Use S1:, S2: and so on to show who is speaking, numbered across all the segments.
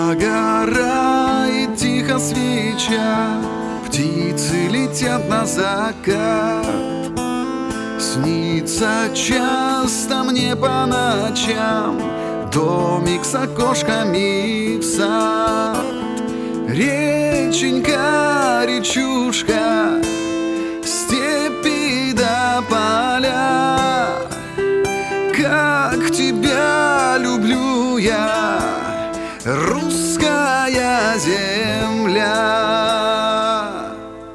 S1: Догорает тихо свеча, птицы летят на закат. Снится часто мне по ночам домик с окошками в сад. Реченька, речушка, степи до поля. Как тебя люблю я, русская земля.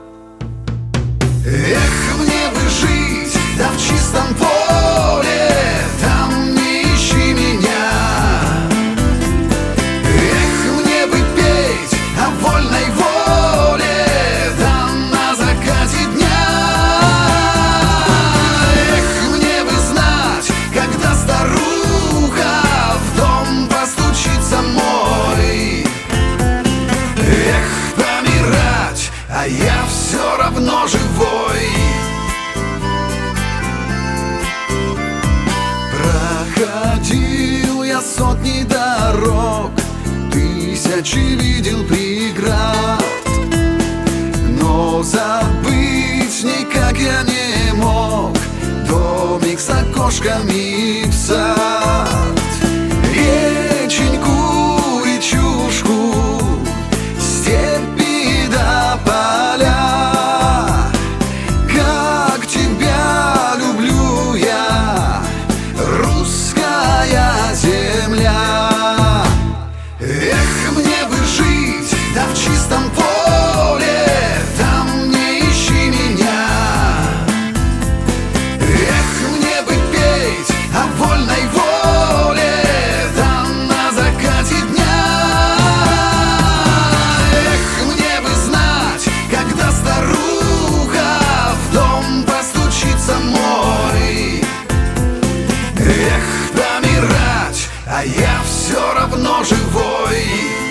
S1: Эх, мне бы жить, да в чистом поле, там не ищи меня. Эх, мне бы петь о вольной воле, да на закате дня. Эх, мне бы знать, когда старуха в дом постучится мой. Эх, помирать, а я все равно живой. Проходил я сотни дорог, тысячи видел преград, но забыть никак я не мог домик с окошками в сад. Реченьку, речушку, степи до поля. Как тебя люблю я, русская земля. Эх, мне бы жить, да в чистом поле, там не ищи меня. Эх, мне бы петь о вольной воле, там на закате дня. Эх, мне бы знать, когда старуха в дом постучится мой. Эх, помирать, а я все равно живой.